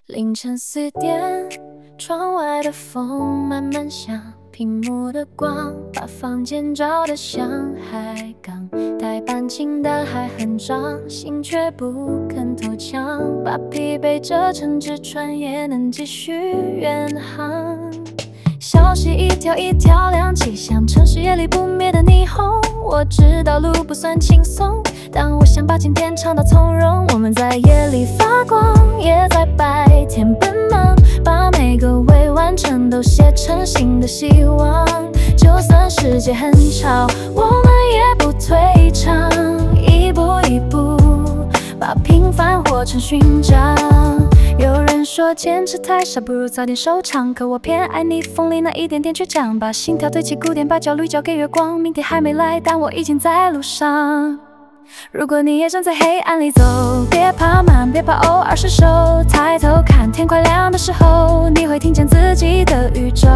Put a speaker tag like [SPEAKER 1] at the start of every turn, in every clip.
[SPEAKER 1] 凌晨4点，窗外的风慢慢响，屏幕的光把房间照得像海港。台版清单还很长，心却不肯投降，把疲惫折成纸船，也能继续远航。消息一条一条亮起，像城市夜里不灭的霓虹。我知道路不算轻松，但我想把今天唱到从容。我们在夜里发光，也在白天奔忙，把每个未完成都写成新的希望。就算世界很吵，我们也不退场，一步一步把平凡活成勋章。有人说坚持太少，不如早点收场，可我偏爱逆风里那一点点倔强，把心跳堆起鼓点，把焦虑交给月光。明天还没来，但我已经在路上。如果你也正在黑暗里走，别怕慢，别怕偶尔失手，抬头看天快亮的时候，你会听见自己的宇宙。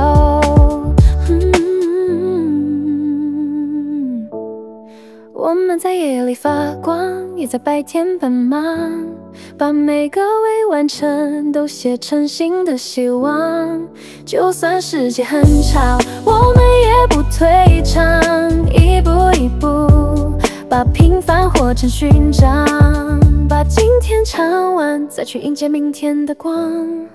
[SPEAKER 1] 我们在夜里发光，也在白天奔忙，把每个未完成都写成新的希望。就算世界很吵，我们也不退场，一步一步把平凡活成勋章。把今天唱完，再去迎接明天的光。